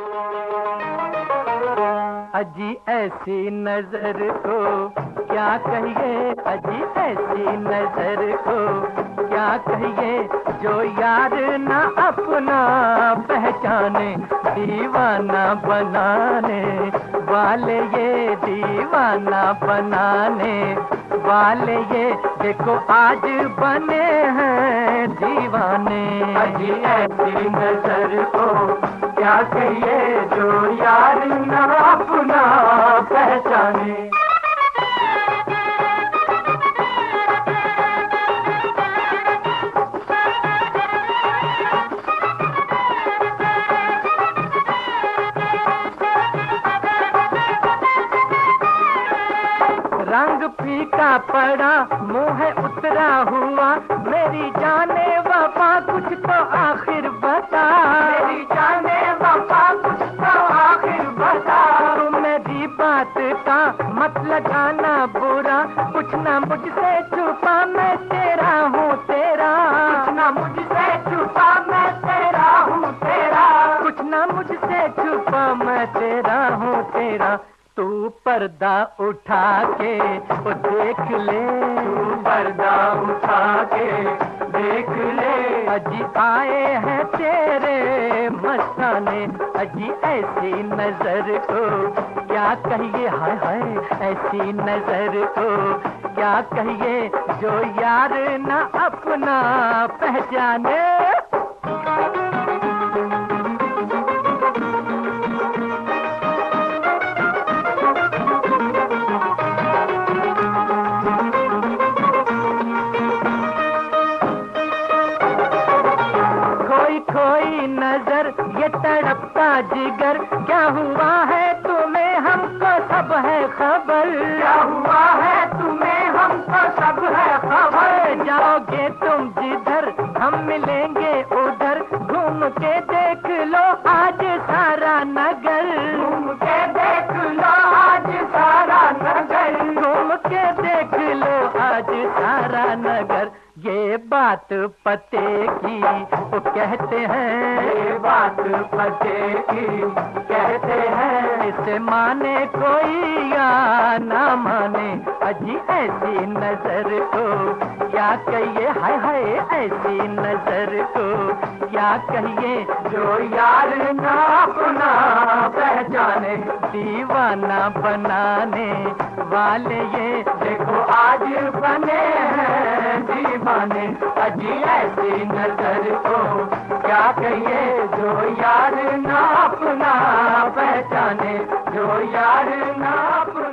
अजी ऐसी नजर को क्या कहिए, अजी ऐसी नजर को क्या कहिए, जो यार ना अपना पहचाने, दीवाना बनाने वाले ये, दीवाना बनाने वाले ये, देखो आज बने हैं दीवाने। अजी ऐसी नजर को क्या कहिए, जो यार ना अपना पहचाने। रंग फीका पड़ा, मुँह उतरा हुआ, मेरी जाने वफा कुछ तो आखिर बता, मेरी जाने वफा कुछ तो आखिर बता। तुम मेरी बात का मत लगाना बुरा, कुछ ना मुझसे छुपा, मैं तेरा हूँ तेरा, कुछ ना मुझसे छुपा, मैं तेरा हूँ तेरा, कुछ ना मुझसे छुपा, मैं तेरा हूँ तेरा। तू पर्दा उठा के वो देख ले, तू पर्दा उठा के देख ले, अजी आए हैं तेरे मस्ताने। अजी ऐसी नजर को क्या कहिए, हाय हाय ऐसी नजर को क्या कहिए, जो यार ना अपना पहचाने। खोई नजर ये तड़पता जिगर, क्या हुआ है तुम्हें हमको सब है खबर, क्या हुआ है तुम्हें हमको सब है खबर। जाओगे तुम जिधर हम मिलेंगे उधर, घूम के देख लो आज सारा नगर, घूम के देख लो आज सारा नगर, घूम के देख लो आज सारा नगर। ये बात पते की वो कहते हैं, ये बात पते की कहते हैं, इसे माने कोई या ना माने। अजी ऐसी नजर को क्या कहिए, हाय हाय ऐसी नजर को क्या कहिए, जो यार ना अपना पहचाने, दीवाना बनाने वाले ये, देखो आज बने हैं दीवाने। अजी ऐसी नजर को क्या कहिए, जो यार ना अपना पहचाने, जो यार ना अपना